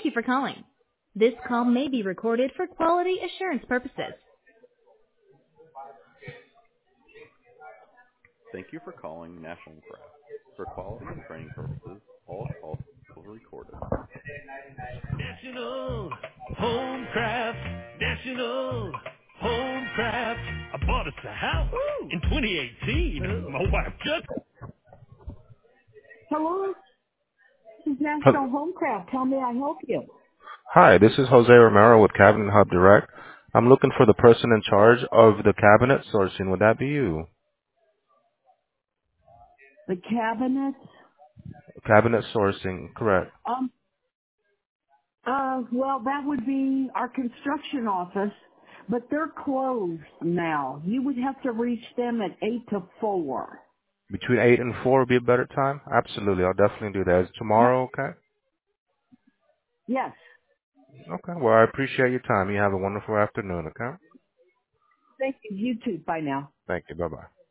Thank you for calling. This call may be recorded for quality assurance purposes. Thank you for calling National Craft. For quality and training purposes, all calls are recorded. National Home Craft. National Home Craft. I bought us a house in 2018. My wife just... Hello, this is Hel- National Homecraft. How may I help you? Hi, this is Jose Romero with Cabinet Hub Direct. I'm looking for the person in charge of the cabinet sourcing. Would that be you? The cabinet? Cabinet sourcing, correct. Um, well, that would be our construction office, but they're closed now. You would have to reach them at 8 to 4. Between 8 and 4 would be a better time? Absolutely, I'll definitely do that. Is Yeah. tomorrow okay? Yes. Okay, well, I appreciate your time. You have a wonderful afternoon, okay? Thank you. You too. Bye now. Thank you. Bye-bye.